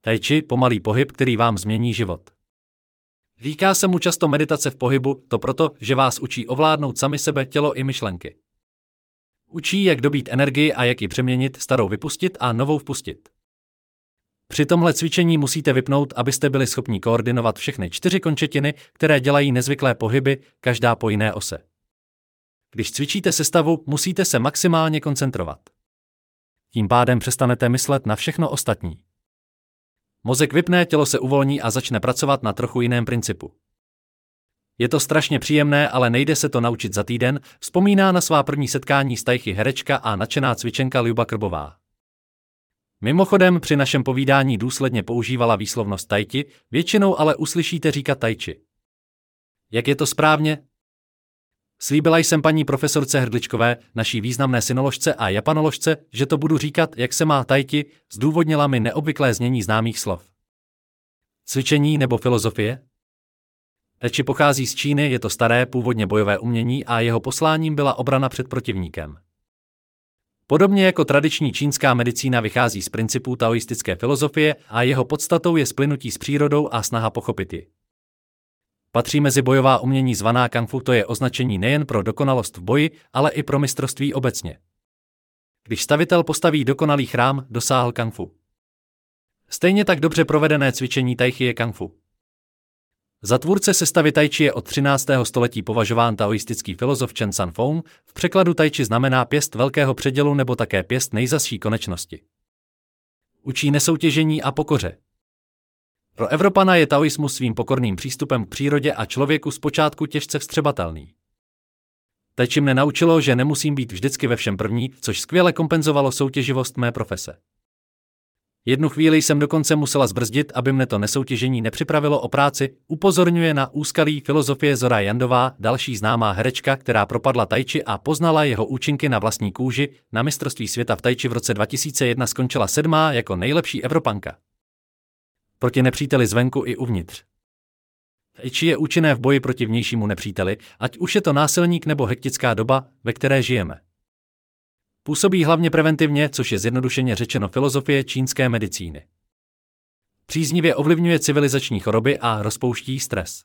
Tai chi, pomalý pohyb, který vám změní život. Říká se mu často meditace v pohybu, to proto, že vás učí ovládnout sami sebe, tělo i myšlenky. Učí, jak dobít energii a jak ji přeměnit, starou vypustit a novou vpustit. Při tomhle cvičení musíte vypnout, abyste byli schopni koordinovat všechny 4 končetiny, které dělají nezvyklé pohyby, každá po jiné ose. Když cvičíte sestavu, musíte se maximálně koncentrovat. Tím pádem přestanete myslet na všechno ostatní. Mozek vypne, tělo se uvolní a začne pracovat na trochu jiném principu. Je to strašně příjemné, ale nejde se to naučit za týden, vzpomíná na svá první setkání s tai chi herečka a nadšená cvičenka Ljuba Krbová. Mimochodem, při našem povídání důsledně používala výslovnost tai chi, většinou ale uslyšíte říkat tai chi. Jak je to správně? Slíbila jsem paní profesorce Hrdličkové, naší významné sinoložce a japanoložce, že to budu říkat, jak se má tai chi, zdůvodnila mi neobvyklé znění známých slov. Cvičení nebo filozofie? Tai chi pochází z Číny, je to staré, původně bojové umění a jeho posláním byla obrana před protivníkem. Podobně jako tradiční čínská medicína vychází z principů taoistické filozofie a jeho podstatou je splynutí s přírodou a snaha pochopit ji. Patří mezi bojová umění zvaná kung fu, to je označení nejen pro dokonalost v boji, ale i pro mistrovství obecně. Když stavitel postaví dokonalý chrám, dosáhl kung fu. Stejně tak dobře provedené cvičení tai chi je kung fu. Za tvůrce sestavy tai chi je od 13. století považován taoistický filozof Chen Sanfeng, v překladu tai chi znamená pěst velkého předělu nebo také pěst nejzazší konečnosti. Učí nesoutěžení a pokoře. Pro Evropana je taoismus svým pokorným přístupem k přírodě a člověku zpočátku těžce vstřebatelný. Tai chi mne naučilo, že nemusím být vždycky ve všem první, což skvěle kompenzovalo soutěživost mé profese. Jednu chvíli jsem dokonce musela zbrzdit, aby mne to nesoutěžení nepřipravilo o práci, upozorňuje na úskalí filozofie Zora Jandová, další známá herečka, která propadla tai chi a poznala jeho účinky na vlastní kůži, na mistrovství světa v tai chi v roce 2001 skončila 7. jako nejlepší Evropanka. Proti nepříteli zvenku i uvnitř. Tai chi je účinné v boji proti vnějšímu nepříteli, ať už je to násilník nebo hektická doba, ve které žijeme. Působí hlavně preventivně, což je zjednodušeně řečeno filozofie čínské medicíny. Příznivě ovlivňuje civilizační choroby a rozpouští stres.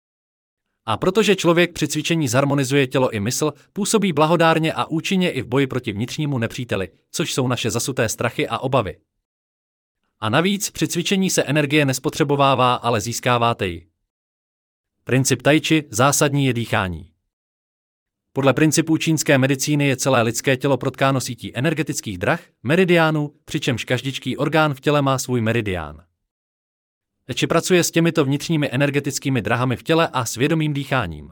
A protože člověk při cvičení zharmonizuje tělo i mysl, působí blahodárně a účinně i v boji proti vnitřnímu nepříteli, což jsou naše zasuté strachy a obavy. A navíc při cvičení se energie nespotřebovává, ale získáváte ji. Princip tai chi zásadní je dýchání. Podle principů čínské medicíny je celé lidské tělo protkáno sítí energetických drah, meridiánů, přičemž každičký orgán v těle má svůj meridián. Tai chi pracuje s těmito vnitřními energetickými drahami v těle a svědomým dýcháním.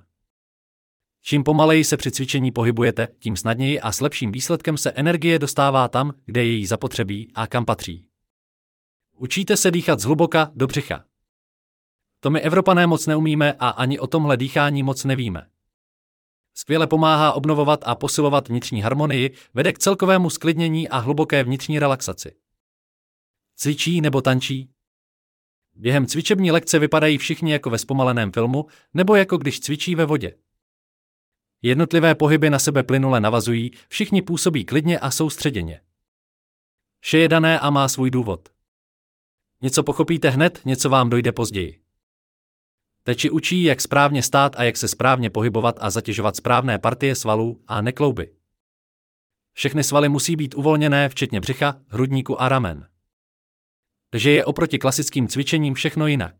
Čím pomaleji se při cvičení pohybujete, tím snadněji a s lepším výsledkem se energie dostává tam, kde je jí zapotřebí a kam patří. Učíte se dýchat zhluboka do břicha. To my Evropané moc neumíme a ani o tomhle dýchání moc nevíme. Skvěle pomáhá obnovovat a posilovat vnitřní harmonii, vede k celkovému sklidnění a hluboké vnitřní relaxaci. Cvičí nebo tančí? Během cvičební lekce vypadají všichni jako ve zpomaleném filmu, nebo jako když cvičí ve vodě. Jednotlivé pohyby na sebe plynule navazují, všichni působí klidně a soustředěně. Vše je dané a má svůj důvod. Něco pochopíte hned, něco vám dojde později. Tai chi učí, jak správně stát a jak se správně pohybovat a zatěžovat správné partie svalů a neklouby. Všechny svaly musí být uvolněné, včetně břicha, hrudníku a ramen. Takže je oproti klasickým cvičením všechno jinak.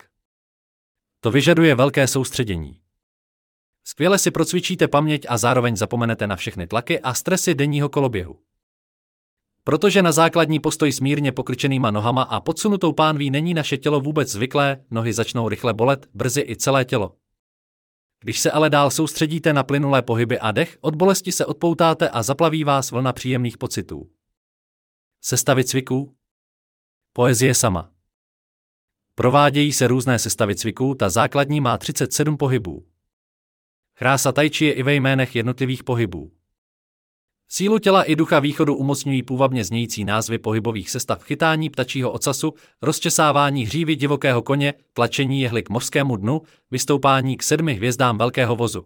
To vyžaduje velké soustředění. Skvěle si procvičíte paměť a zároveň zapomenete na všechny tlaky a stresy denního koloběhu. Protože na základní postoj s mírně pokrčenýma nohama a podsunutou pánví není naše tělo vůbec zvyklé, nohy začnou rychle bolet, brzy i celé tělo. Když se ale dál soustředíte na plynulé pohyby a dech, od bolesti se odpoutáte a zaplaví vás vlna příjemných pocitů. Sestavy cviků? Poezie sama. Provádějí se různé sestavy cviků, ta základní má 37 pohybů. Krása tai chi je i ve jménech jednotlivých pohybů. Sílu těla i ducha východu umocňují půvabně znějící názvy pohybových sestav: chytání ptačího ocasu, rozčesávání hřívy divokého koně, tlačení jehly k mořskému dnu, vystoupání k 7 hvězdám velkého vozu.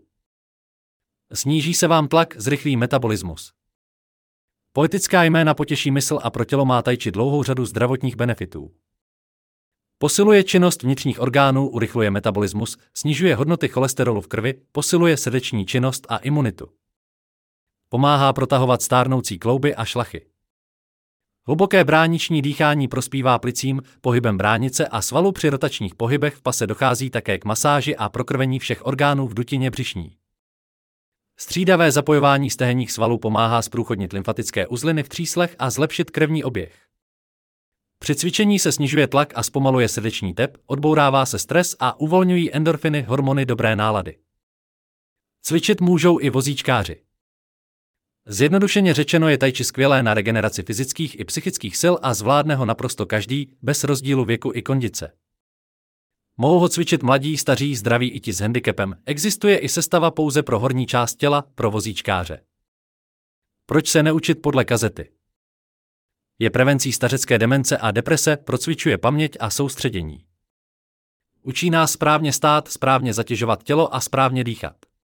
Sníží se vám tlak, zrychlí metabolismus. Poetická jména potěší mysl a pro tělo má tai chi dlouhou řadu zdravotních benefitů. Posiluje činnost vnitřních orgánů, urychluje metabolismus, snižuje hodnoty cholesterolu v krvi, posiluje srdeční činnost a imunitu. Pomáhá protahovat stárnoucí klouby a šlachy. Hluboké brániční dýchání prospívá plicím, pohybem bránice a svalu. Při rotačních pohybech v pase dochází také k masáži a prokrvení všech orgánů v dutině břišní. Střídavé zapojování stehenních svalů pomáhá zprůchodnit lymfatické uzliny v tříslech a zlepšit krevní oběh. Při cvičení se snižuje tlak a zpomaluje srdeční tep, odbourává se stres a uvolňují endorfiny, hormony dobré nálady. Cvičit můžou i vozíčkáři. Zjednodušeně řečeno je tai chi skvělé na regeneraci fyzických i psychických sil a zvládne ho naprosto každý, bez rozdílu věku i kondice. Mohou ho cvičit mladí, staří, zdraví i ti s handicapem, existuje i sestava pouze pro horní část těla, pro vozíčkáře. Proč se neučit podle kazety? Je prevencí stařecké demence a deprese, procvičuje paměť a soustředění. Učí nás správně stát, správně zatěžovat tělo a správně dýchat.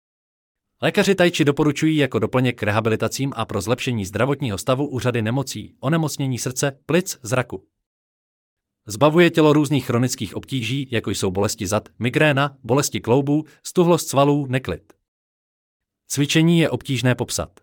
Lékaři tai chi doporučují jako doplněk k rehabilitacím a pro zlepšení zdravotního stavu u řady nemocí, onemocnění srdce, plic, zraku. Zbavuje tělo různých chronických obtíží, jako jsou bolesti zad, migréna, bolesti kloubů, stuhlost svalů, neklid. Cvičení je obtížné popsat.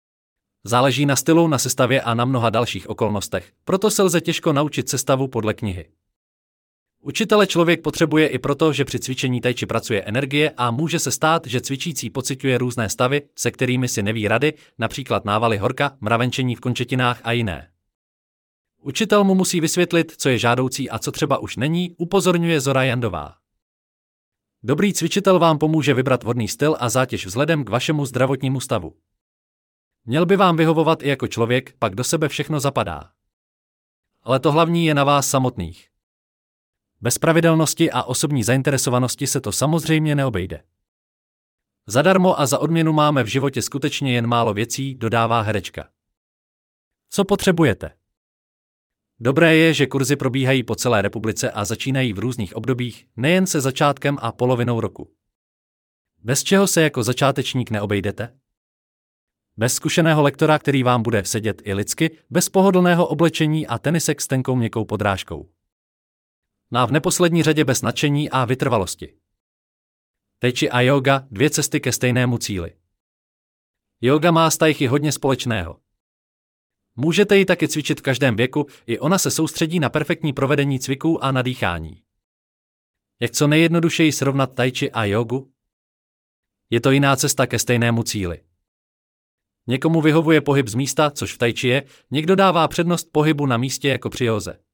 Záleží na stylu, na sestavě a na mnoha dalších okolnostech, proto se lze těžko naučit sestavu podle knihy. Učitele člověk potřebuje i proto, že při cvičení tai chi pracuje energie a může se stát, že cvičící pociťuje různé stavy, se kterými si neví rady, například návaly horka, mravenčení v končetinách a jiné. Učitel mu musí vysvětlit, co je žádoucí a co třeba už není, upozorňuje Zora Jandová. Dobrý cvičitel vám pomůže vybrat vhodný styl a zátěž vzhledem k vašemu zdravotnímu stavu. Měl by vám vyhovovat i jako člověk, pak do sebe všechno zapadá. Ale to hlavní je na vás samotných. Bez pravidelnosti a osobní zainteresovanosti se to samozřejmě neobejde. Zadarmo a za odměnu máme v životě skutečně jen málo věcí, dodává herečka. Co potřebujete? Dobré je, že kurzy probíhají po celé republice a začínají v různých obdobích, nejen se začátkem a polovinou roku. Bez čeho se jako začátečník neobejdete? Bez zkušeného lektora, který vám bude sedět i lidsky, bez pohodlného oblečení a tenisek s tenkou měkkou podrážkou. A v neposlední řadě bez nadšení a vytrvalosti. Tai chi a yoga, dvě cesty ke stejnému cíli. Yoga má s tai chi hodně společného. Můžete ji taky cvičit v každém věku, i ona se soustředí na perfektní provedení cviků a na dýchání. Jak co nejjednodušeji srovnat tai chi a jogu? Je to jiná cesta ke stejnému cíli. Někomu vyhovuje pohyb z místa, což v tai chi je, někdo dává přednost pohybu na místě jako při józe.